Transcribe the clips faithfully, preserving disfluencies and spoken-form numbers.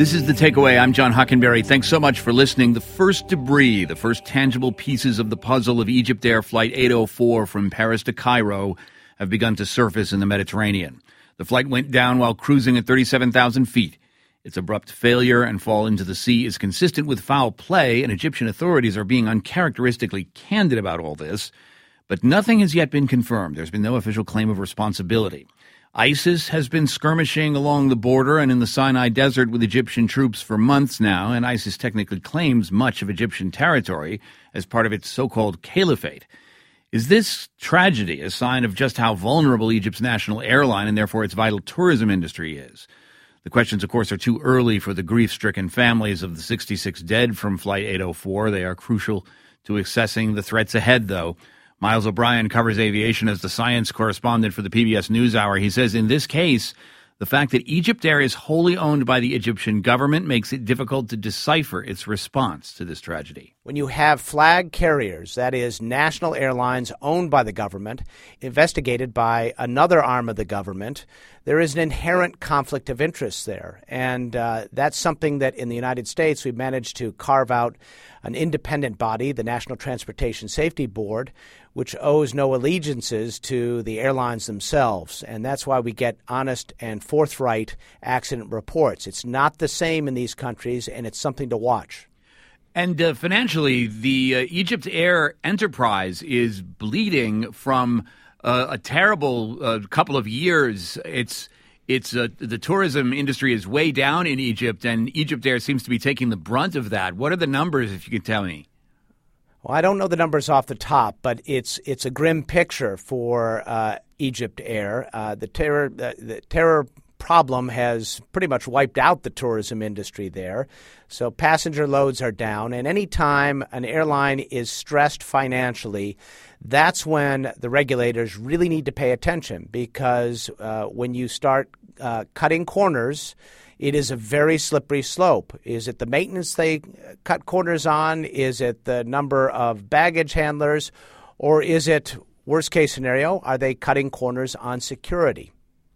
This is The Takeaway. I'm John Hockenberry. Thanks so much for listening. The first debris, the first tangible pieces of the puzzle of Egypt Air Flight eight oh four from Paris to Cairo have begun to surface in the Mediterranean. The flight went down while cruising at thirty-seven thousand feet. Its abrupt failure and fall into the sea is consistent with foul play, and Egyptian authorities are being uncharacteristically candid about all this. But nothing has yet been confirmed. There's been no official claim of responsibility. ISIS has been skirmishing along the border and in the Sinai Desert with Egyptian troops for months now, and ISIS technically claims much of Egyptian territory as part of its so-called caliphate. Is this tragedy a sign of just how vulnerable Egypt's national airline and therefore its vital tourism industry is? The questions, of course, are too early for the grief-stricken families of the sixty-six dead from Flight eight oh four. They are crucial to assessing the threats ahead, though. Miles O'Brien covers aviation as the science correspondent for the P B S NewsHour. He says in this case, the fact that Egypt Air is wholly owned by the Egyptian government makes it difficult to decipher its response to this tragedy. When you have flag carriers, that is, national airlines owned by the government, investigated by another arm of the government, there is an inherent conflict of interest there. And uh, that's something that in the United States we've managed to carve out an independent body, the National Transportation Safety Board, which owes no allegiances to the airlines themselves. And that's why we get honest and forthright accident reports. It's not the same in these countries, and it's something to watch. And uh, financially, the uh, Egypt Air enterprise is bleeding from uh, a terrible uh, couple of years. It's it's uh, the tourism industry is way down in Egypt, and Egypt Air seems to be taking the brunt of that. What are the numbers, if you could tell me? Well, I don't know the numbers off the top, but it's it's a grim picture for uh, Egypt Air. Uh, the terror the, the terror problem has pretty much wiped out the tourism industry there. So passenger loads are down, and any time an airline is stressed financially, that's when the regulators really need to pay attention, because uh, when you start uh, cutting corners, it is a very slippery slope. Is it the maintenance they cut corners on? Is it the number of baggage handlers? Or is it, worst case scenario, are they cutting corners on security?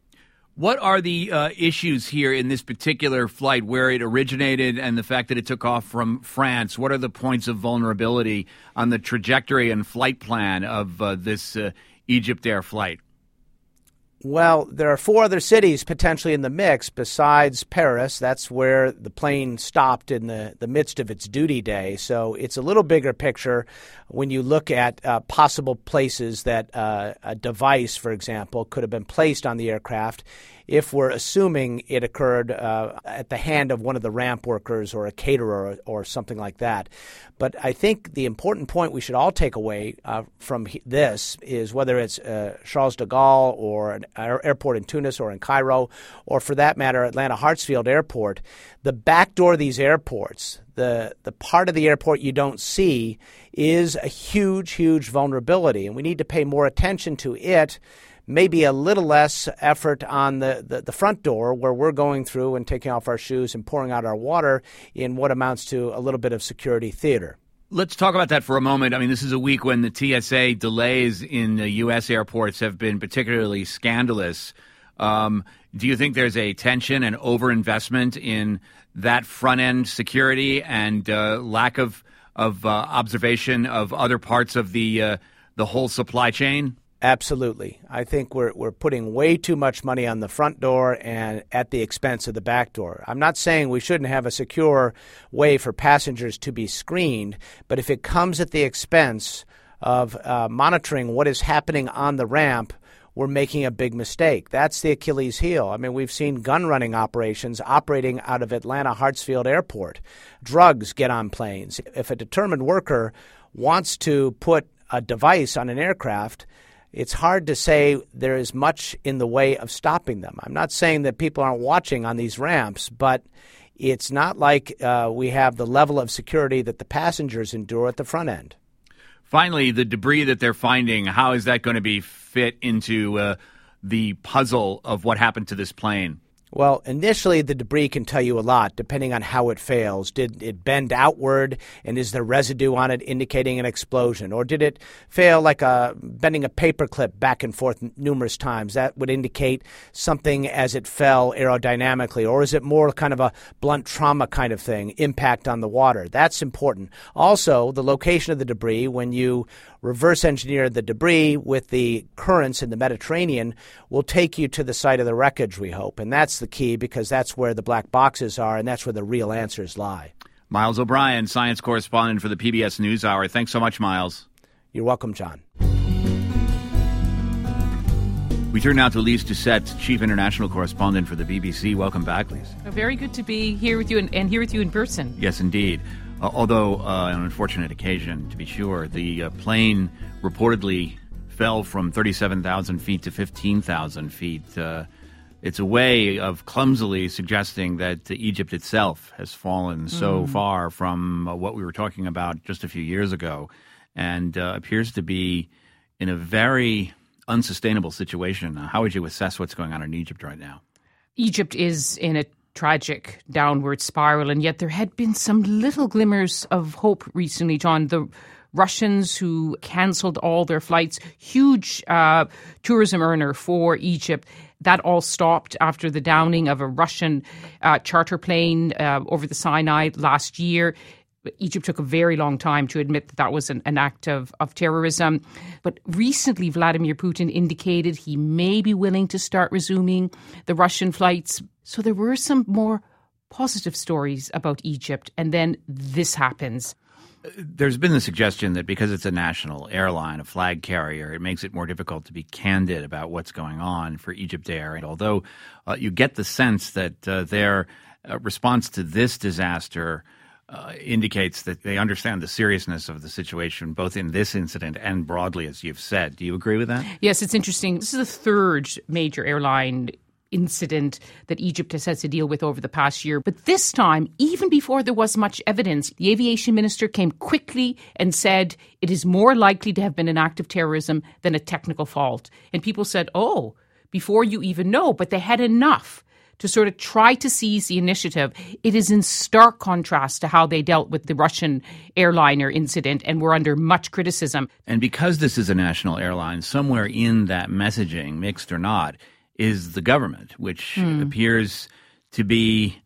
What are the uh, issues here in this particular flight, where it originated and the fact that it took off from France? What are the points of vulnerability on the trajectory and flight plan of uh, this uh, Egypt Air flight? Well, there are four other cities potentially in the mix besides Paris. That's where the plane stopped in the, the midst of its duty day. So it's a little bigger picture when you look at uh, possible places that uh, a device, for example, could have been placed on the aircraft if we're assuming it occurred uh, at the hand of one of the ramp workers or a caterer or, or something like that. But I think the important point we should all take away uh, from this is whether it's uh, Charles de Gaulle or an airport in Tunis or in Cairo, or for that matter, Atlanta Hartsfield Airport, the back door of these airports, the, the part of the airport you don't see, is a huge, huge vulnerability. And we need to pay more attention to it, maybe a little less effort on the, the, the front door where we're going through and taking off our shoes and pouring out our water in what amounts to a little bit of security theater. Let's talk about that for a moment. I mean, this is a week when the T S A delays in the U S airports have been particularly scandalous. Um, do you think there's a tension and overinvestment in that front-end security and uh, lack of of uh, observation of other parts of the uh, the whole supply chain? Absolutely. I think we're we're putting way too much money on the front door and at the expense of the back door. I'm not saying we shouldn't have a secure way for passengers to be screened, but if it comes at the expense of uh, monitoring what is happening on the ramp, we're making a big mistake. That's the Achilles heel. I mean, we've seen gun running operations operating out of Atlanta Hartsfield Airport. Drugs get on planes. If a determined worker wants to put a device on an aircraft, it's hard to say there is much in the way of stopping them. I'm not saying that people aren't watching on these ramps, but it's not like uh, we have the level of security that the passengers endure at the front end. Finally, the debris that they're finding, how is that going to be fit into uh, the puzzle of what happened to this plane? Well, initially, the debris can tell you a lot, depending on how it fails. Did it bend outward, and is there residue on it indicating an explosion? Or did it fail like a, bending a paperclip back and forth numerous times? That would indicate something as it fell aerodynamically. Or is it more kind of a blunt trauma kind of thing, impact on the water? That's important. Also, the location of the debris, when you reverse engineer the debris with the currents in the Mediterranean, will take you to the site of the wreckage, we hope. And that's the key, because that's where the black boxes are, and that's where the real answers lie. Miles O'Brien, science correspondent for the P B S NewsHour. Thanks so much, Miles. You're welcome, John. We turn now to Lise Doucette, chief international correspondent for the B B C. Welcome back, Lise. Very good to be here with you and, and here with you in person. Yes, indeed. Uh, although, uh, an unfortunate occasion, to be sure, the uh, plane reportedly fell from thirty-seven thousand feet to fifteen thousand feet. Uh, it's a way of clumsily suggesting that uh, Egypt itself has fallen so mm. far from uh, what we were talking about just a few years ago, and uh, appears to be in a very unsustainable situation. Uh, how would you assess what's going on in Egypt right now? Egypt is in a tragic downward spiral, and yet there had been some little glimmers of hope recently, John. The Russians who cancelled all their flights, huge uh, tourism earner for Egypt, that all stopped after the downing of a Russian uh, charter plane uh, over the Sinai last year. Egypt took a very long time to admit that that was an, an act of, of terrorism. But recently, Vladimir Putin indicated he may be willing to start resuming the Russian flights. So there were some more positive stories about Egypt. And then this happens. There's been the suggestion that because it's a national airline, a flag carrier, it makes it more difficult to be candid about what's going on for Egyptair. And although uh, you get the sense that uh, their uh, response to this disaster Uh, indicates that they understand the seriousness of the situation, both in this incident and broadly, as you've said. Do you agree with that? Yes, it's interesting. This is the third major airline incident that Egypt has had to deal with over the past year. But this time, even before there was much evidence, the aviation minister came quickly and said it is more likely to have been an act of terrorism than a technical fault. And people said, oh, before you even know, but they had enough to sort of try to seize the initiative. It is in stark contrast to how they dealt with the Russian airliner incident and were under much criticism. And because this is a national airline, somewhere in that messaging, mixed or not, is the government, which mm. appears to be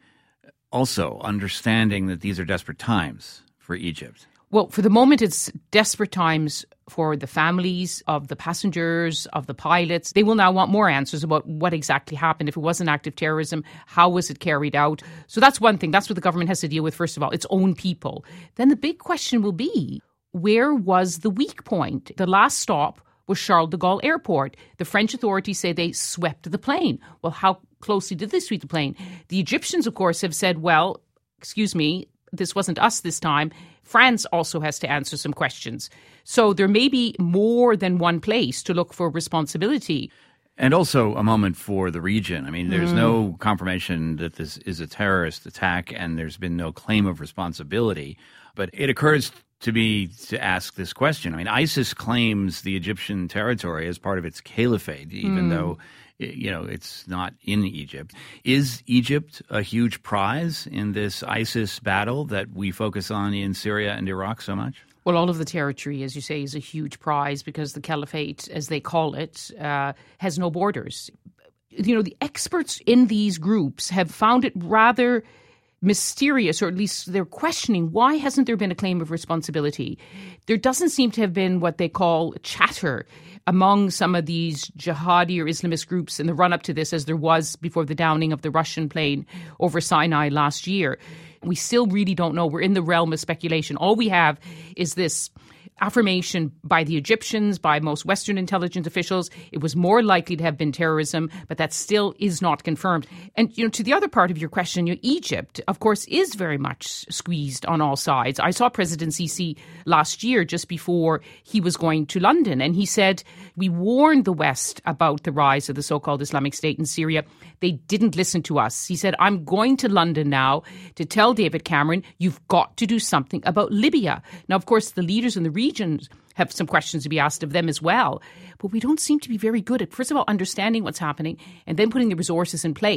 also understanding that these are desperate times for Egypt. Well, for the moment, it's desperate times for the families of the passengers, of the pilots. They will now want more answers about what exactly happened. If it was an act of terrorism, how was it carried out? So that's one thing. That's what the government has to deal with, first of all, its own people. Then the big question will be, where was the weak point? The last stop was Charles de Gaulle Airport. The French authorities say they swept the plane. Well, how closely did they sweep the plane? The Egyptians, of course, have said, well, excuse me, this wasn't us this time. France also has to answer some questions. So there may be more than one place to look for responsibility. And also a moment for the region. I mean, there's mm. no confirmation that this is a terrorist attack, and there's been no claim of responsibility. But it occurs to me to ask this question. I mean, ISIS claims the Egyptian territory as part of its caliphate, even mm. though, you know, it's not in Egypt. Is Egypt a huge prize in this ISIS battle that we focus on in Syria and Iraq so much? Well, all of the territory, as you say, is a huge prize because the caliphate, as they call it, uh, has no borders. You know, the experts in these groups have found it rather mysterious, or at least they're questioning, why hasn't there been a claim of responsibility? There doesn't seem to have been what they call chatter among some of these jihadi or Islamist groups in the run-up to this, as there was before the downing of the Russian plane over Sinai last year. We still really don't know. We're in the realm of speculation. All we have is this affirmation by the Egyptians, by most Western intelligence officials, it was more likely to have been terrorism, but that still is not confirmed. And, you know, to the other part of your question, you know, Egypt, of course, is very much squeezed on all sides. I saw President Sisi last year, just before he was going to London, and he said, we warned the West about the rise of the so-called Islamic State in Syria. They didn't listen to us. He said, I'm going to London now to tell David Cameron, you've got to do something about Libya. Now, of course, the leaders in the regions have some questions to be asked of them as well. But we don't seem to be very good at, first of all, understanding what's happening and then putting the resources in place.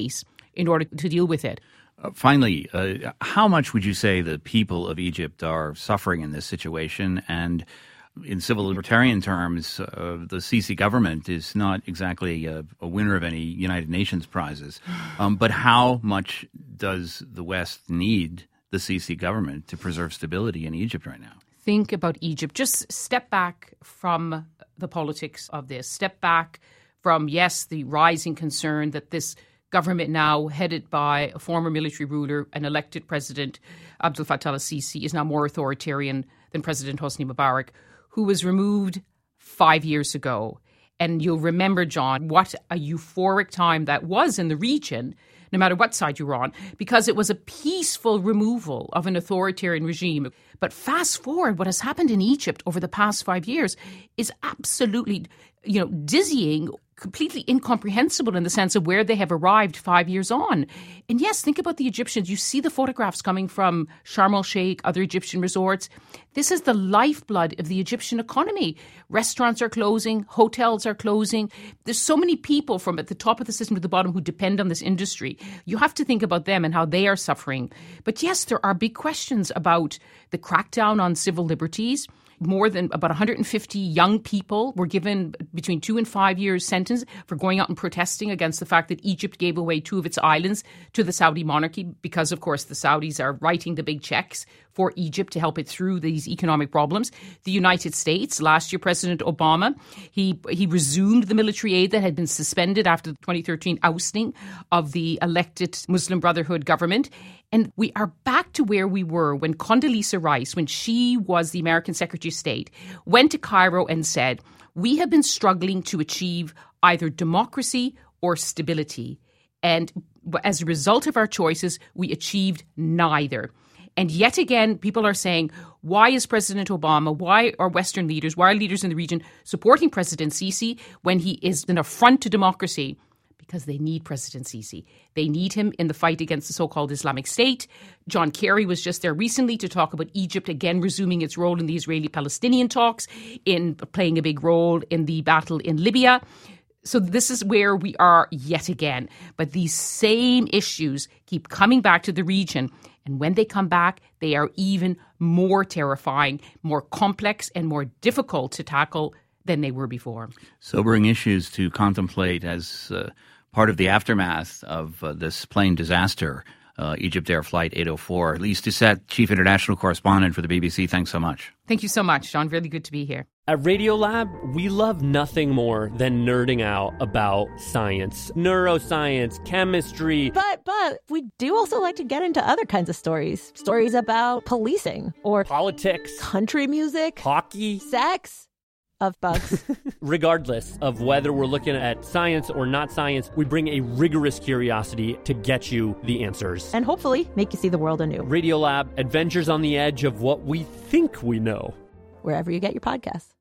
in order to deal with it. Uh, finally, uh, how much would you say the people of Egypt are suffering in this situation? And in civil libertarian terms, uh, the Sisi government is not exactly a, a winner of any United Nations prizes. Um, but how much does the West need the Sisi government to preserve stability in Egypt right now? Think about Egypt. Just step back from the politics of this. Step back from, yes, the rising concern that this government now headed by a former military ruler, an elected president, Abdel Fattah al-Sisi, is now more authoritarian than President Hosni Mubarak, who was removed five years ago. And you'll remember, John, what a euphoric time that was in the region, no matter what side you were on, because it was a peaceful removal of an authoritarian regime. But fast forward, what has happened in Egypt over the past five years is absolutely, you know, dizzying, completely incomprehensible in the sense of where they have arrived five years on. And yes, think about the Egyptians. You see the photographs coming from Sharm el-Sheikh, other Egyptian resorts. This is the lifeblood of the Egyptian economy. Restaurants are closing, hotels are closing. There's so many people from at the top of the system to the bottom who depend on this industry. You have to think about them and how they are suffering. But yes, there are big questions about the crackdown on civil liberties. More than about one hundred fifty young people were given between two and five years sentence for going out and protesting against the fact that Egypt gave away two of its islands to the Saudi monarchy because, of course, the Saudis are writing the big checks for Egypt to help it through these economic problems. The United States, last year, President Obama, he he resumed the military aid that had been suspended after the twenty thirteen ousting of the elected Muslim Brotherhood government. And we are back to where we were when Condoleezza Rice, when she was the American Secretary of State, went to Cairo and said, we have been struggling to achieve either democracy or stability. And as a result of our choices, we achieved neither. And yet again, people are saying, why is President Obama, why are Western leaders, why are leaders in the region supporting President Sisi when he is an affront to democracy? Because they need President Sisi. They need him in the fight against the so-called Islamic State. John Kerry was just there recently to talk about Egypt again resuming its role in the Israeli-Palestinian talks, in playing a big role in the battle in Libya. So this is where we are yet again. But these same issues keep coming back to the region. And when they come back, they are even more terrifying, more complex, and more difficult to tackle than they were before. Sobering issues to contemplate as uh, part of the aftermath of uh, this plane disaster, uh, Egypt Air Flight eight oh four. Elise Doucette, Chief International Correspondent for the B B C, thanks so much. Thank you so much, John. Really good to be here. At Radiolab, we love nothing more than nerding out about science, neuroscience, chemistry. But, but, we do also like to get into other kinds of stories. Stories about policing or politics, country music, hockey, sex. Of bugs. Regardless of whether we're looking at science or not science, we bring a rigorous curiosity to get you the answers. And hopefully make you see the world anew. Radiolab, adventures on the edge of what we think we know. Wherever you get your podcasts.